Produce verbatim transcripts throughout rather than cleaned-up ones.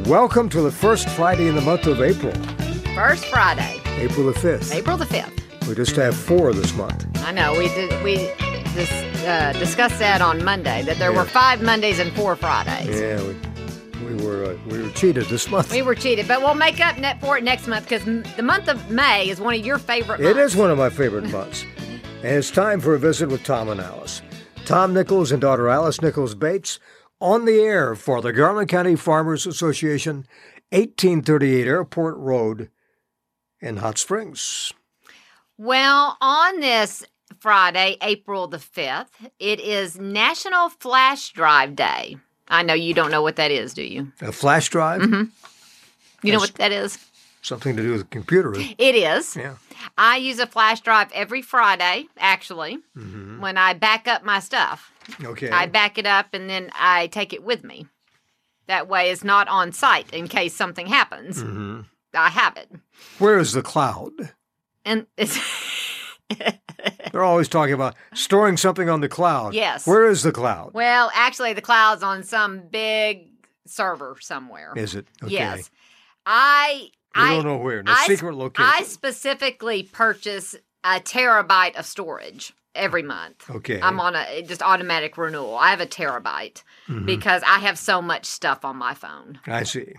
Welcome to the first Friday in the month of April. First Friday. April the fifth. April the fifth. We just have four this month. I know. We did. We dis, uh, discussed that on Monday, that there Yeah. were five Mondays and four Fridays. Yeah, we, we were uh, we were cheated this month. We were cheated, but we'll make up net for it next month because m- the month of May is one of your favorite months. It is one of my favorite months. And it's time for a visit with Tom and Alice. Tom Nichols and daughter Alice Nichols Bates on the air for the Garland County Farmers Association, eighteen thirty-eight Airport Road in Hot Springs. Well, on this Friday, April the fifth, it is National Flash Drive Day. I know you don't know what that is, do you? A flash drive? Mm-hmm. You know That's what that is? Something to do with a computer. It is. Yeah. I use a flash drive every Friday, actually, Mm-hmm. when I back up my stuff. Okay. I back it up and then I take it with me. That way it's not on site in case something happens. Mm-hmm. I have it. Where is the cloud? And it's They're always talking about storing something on the cloud. Yes. Where is the cloud? well, actually the cloud's on some big server somewhere. Is it? Okay. Yes. I We I don't know where. No I, secret location. I specifically purchase a terabyte of storage every month. Okay. I'm on a just automatic renewal. I have a terabyte Mhm. because I have so much stuff on my phone. I see.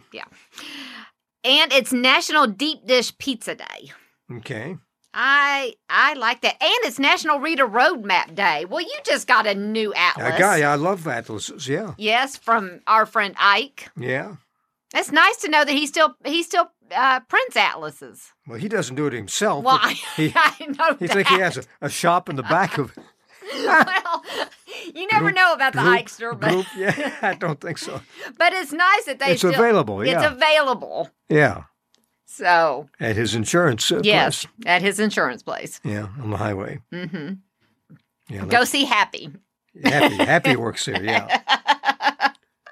And it's National Deep Dish Pizza Day. Okay. I I like that. And it's National Read a Roadmap Day. Well, you just got a new atlas. I got, yeah, I love atlases. Yeah. Yes, from our friend Ike. Yeah. It's nice to know that he still he still uh, prints atlases. Well, he doesn't do it himself. Well, but I, he, I know he that. think he has a, a shop in the back of Well, you never Group- know about the group- Ikester, but group. Yeah, I don't think so. but it's nice that they It's still, available, It's yeah. available. Yeah. So At his insurance uh, yes, place. at his insurance place. Yeah, on the highway. Mm-hmm. Yeah. Go that's- see Happy. Happy. Happy works there, yeah.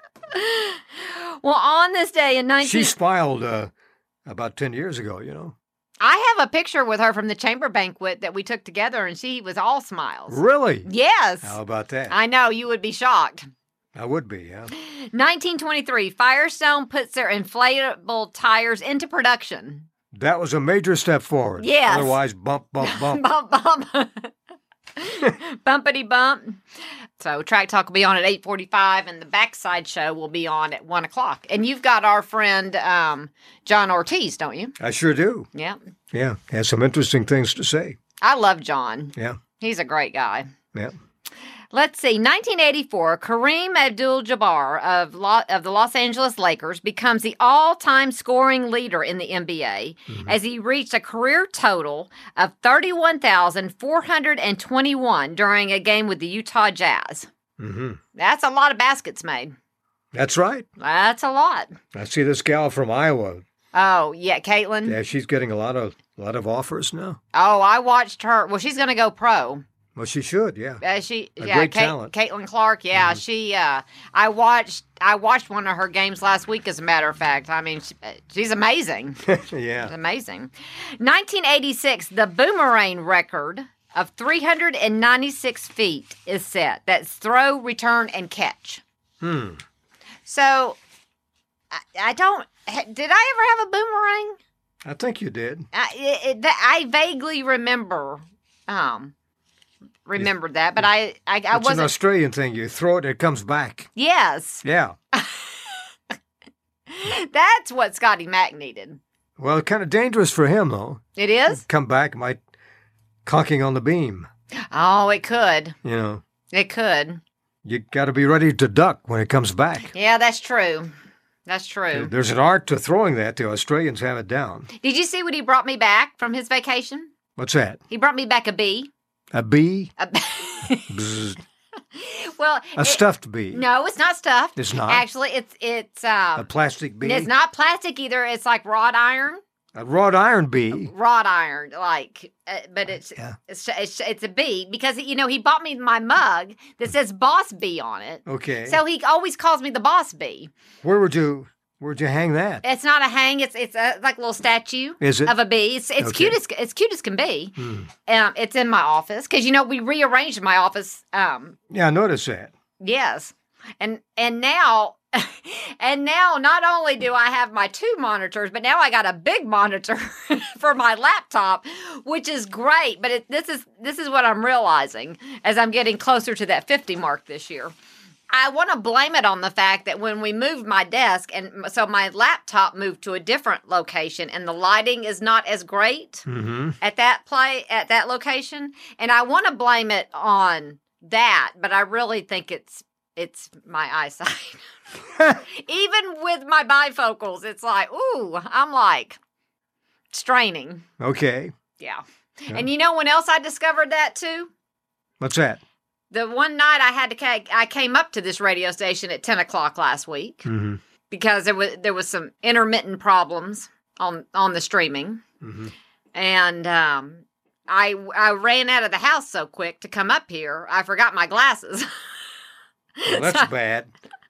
Well, on this day in nineteen, She smiled uh, about ten years ago, you know. I have a picture with her from the chamber banquet that we took together, and she was all smiles. Really? Yes, How about that? I know you would be shocked. I would be, yeah. nineteen twenty-three, Firestone puts their inflatable tires into production. That was a major step forward. Yes. Otherwise, bump, bump, bump. Bump, bump. Bumpity bump. So Track Talk will be on at eight forty-five, and the Backside Show will be on at one o'clock. And you've got our friend um, John Ortiz, don't you? I sure do. Yeah. Yeah, has some interesting things to say. I love John. Yeah, He's a great guy. yeah. Let's see. nineteen eighty-four, Kareem Abdul-Jabbar of Lo- of the Los Angeles Lakers becomes the all-time scoring leader in the N B A Mhm. as he reached a career total of thirty-one thousand four hundred twenty-one during a game with the Utah Jazz. Mm-hmm. That's a lot of baskets made. That's right. That's a lot. I see this gal from Iowa. Oh, yeah, Caitlin. Yeah, she's getting a lot of a lot of offers now. Oh, I watched her. Well, she's going to go pro. Well, she should, yeah. Uh, she, A yeah, great Kate- talent. Caitlin Clark. Yeah, Mhm. she. Uh, I watched. I watched one of her games last week. As a matter of fact, I mean, she, she's amazing. yeah. Amazing. nineteen eighty-six, the Boomerang record of three hundred ninety-six feet is set. That's throw, return, and catch. Hmm. So, I, I don't. Did I ever have a boomerang? I think you did. I, it, it, that- I vaguely remember. Um. Remembered that, but I, I, I It's an wasn't. Australian thing. You throw it and it comes back. Yes, Yeah. that's what Scotty Mack needed. Well, kind of dangerous for him, though. It is. Come back, might conking on the beam. Oh, it could. You know, It could. you got to be ready to duck when it comes back. Yeah, that's true. That's true. There's an art to throwing that. The Australians have it down. Did you see what he brought me back from his vacation? What's that? He brought me back a bee. A bee? A Bzz. well, A it- stuffed bee? no, it's not stuffed. It's not? Actually, it's it's A um, plastic bee? it's not plastic either. It's like wrought iron, A wrought iron bee? wrought iron, like, uh, but it's, Yeah. it's it's it's a bee because you know he bought me my mug that says Boss Bee on it. Okay. So he always calls me the Boss Bee. Where would you where'd you hang that? It's not a hang. It's it's a, like a little statue Is it? of a bee. It's it's Okay. cute as it's cute as can be. Hmm. Um, it's in my office because you know we rearranged my office. Um, Yeah, I noticed that. yes, and and now And now not only do I have my two monitors, but now I got a big monitor for my laptop, which is great. But it, this is this is what I'm realizing as I'm getting closer to that fifty mark this year. I want to blame it on the fact that when we moved my desk, and so my laptop moved to a different location, and the lighting is not as great Mm-hmm. at that play at that location, and I want to blame it on that, but I really think it's it's my eyesight. Even with my bifocals, it's like, ooh, I'm like straining. Okay. Yeah. Yeah. And you know when else I discovered that too? What's that? The one night I had to, ca- I came up to this radio station at ten o'clock last week Mm-hmm. because there was there was some intermittent problems on on the streaming, Mm-hmm. and um, I I ran out of the house so quick to come up here. I forgot my glasses. Well, that's bad.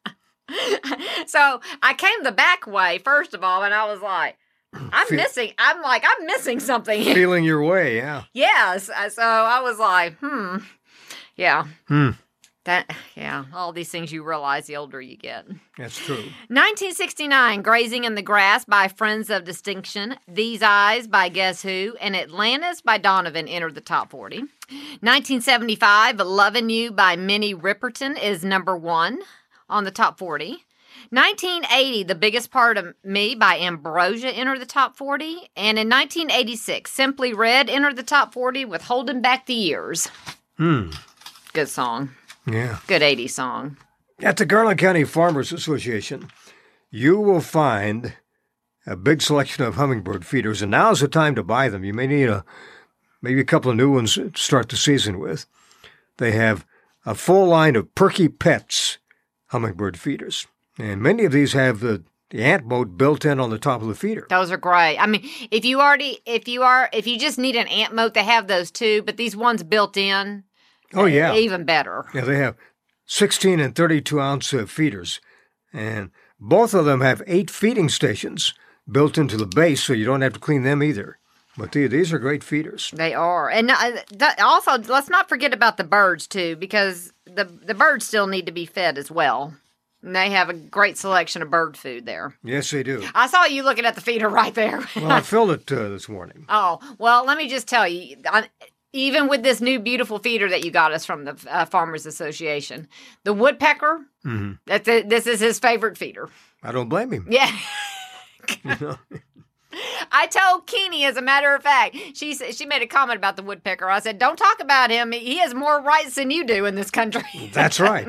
So I came the back way first of all, and I was like, I'm Fe- missing. I'm like I'm missing something here. Feeling your way, yeah. Yes. So I was like, hmm. Yeah. Hmm. That, yeah, all these things you realize the older you get. That's true. nineteen sixty-nine, Grazing in the Grass by Friends of Distinction, These Eyes by Guess Who, and Atlantis by Donovan entered the top forty. nineteen seventy-five, Lovin' You by Minnie Riperton is number one on the top forty. nineteen eighty, The Biggest Part of Me by Ambrosia entered the top forty. And in nineteen eighty-six, Simply Red entered the top forty with Holding Back the Years. Hmm. Good song. Yeah. Good eighties song. At the Garland County Farmers Association, you will find a big selection of hummingbird feeders, and now's the time to buy them. You may need a maybe a couple of new ones to start the season with. They have a full line of Perky Pets hummingbird feeders, and many of these have the, the ant mode built in on the top of the feeder. Those are great. I mean, if you already, if you are, if you just need an ant moat, they have those too, but these ones built in, Oh, yeah. even better. Yeah, they have sixteen and thirty-two ounce uh, feeders, and both of them have eight feeding stations built into the base, so you don't have to clean them either. But the, these are great feeders. They are. And uh, that, also, let's not forget about the birds too, because the, the birds still need to be fed as well. And they have a great selection of bird food there. Yes, they do. I saw you looking at the feeder right there. Well, I filled it uh, this morning. Oh, well, let me just tell you, I, even with this new beautiful feeder that you got us from the uh, Farmers Association, the woodpecker, Mm-hmm. that's a, this is his favorite feeder. I don't blame him. Yeah. You know? I told Keeney, as a matter of fact, she said- she made a comment about the woodpecker. I said, don't talk about him. He has more rights than you do in this country. That's right.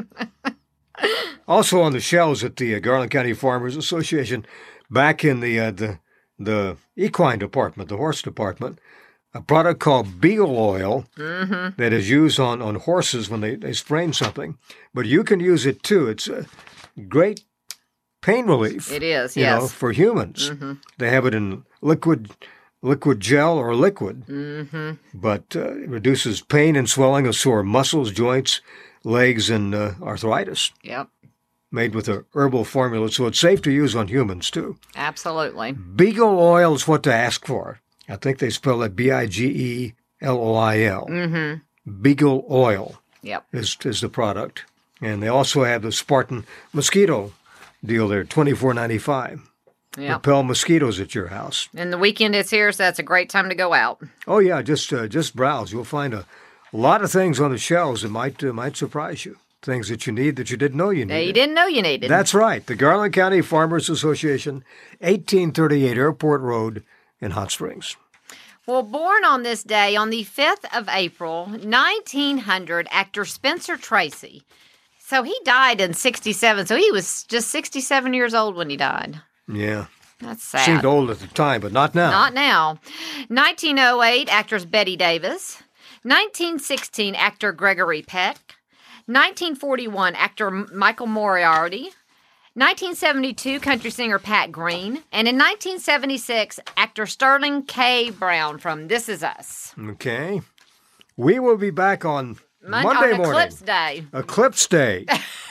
Also on the shelves at the uh, Garland County Farmers Association, back in the, uh, the the equine department, the horse department, a product called Beagle Oil Mm-hmm. that is used on, on horses when they, they sprain something. But you can use it too. It's a great pain relief. It is, you yes. know, for humans. Mm-hmm. They have it in liquid liquid gel or liquid, Mm-hmm. but uh, it reduces pain and swelling of sore muscles, joints, legs, and uh, arthritis. Yep, Made with a herbal formula, so it's safe to use on humans too. absolutely. Beagle Oil is what to ask for. I think they spell it B I G E L O I L. Mm-hmm. Beagle Oil Yep. is, is the product. And they also have the Spartan mosquito deal there, twenty-four ninety-five. Yep. Repel mosquitoes at your house. And the weekend is here, so that's a great time to go out. Oh yeah, just uh, just browse. You'll find a lot of things on the shelves that might uh, might surprise you. Things that you need that you didn't know you That you needed. didn't know you needed. That's right. The Garland County Farmers Association, eighteen thirty-eight Airport Road in Hot Springs. Well, born on this day, on the fifth of April, nineteen hundred, actor Spencer Tracy. So he died in sixty-seven, so he was just sixty-seven years old when he died. Yeah. That's sad. Seemed old at the time, but not now. Not now. nineteen oh eight, actress Betty Davis. nineteen sixteen, actor Gregory Peck. nineteen forty-one, actor Michael Moriarty. nineteen seventy-two, country singer Pat Green. And in nineteen seventy-six, actor Sterling K. Brown from This Is Us. Okay. We will be back on Mon- Monday on morning. Eclipse Day. Eclipse Day.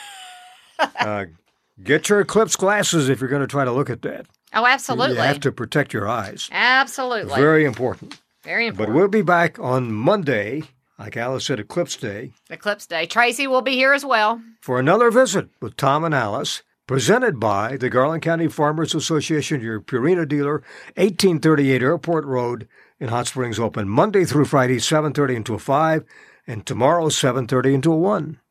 uh, get your eclipse glasses if you're going to try to look at that. Oh, absolutely. You have to protect your eyes. Absolutely. Very important. Very But important. we'll be back on Monday, like Alice said, Eclipse Day, Eclipse Day. Tracy will be here as well. for another visit with Tom and Alice Presented by the Garland County Farmers Association, your Purina dealer, eighteen thirty-eight Airport Road in Hot Springs, open Monday through Friday, seven thirty until five, and tomorrow, seven thirty until one.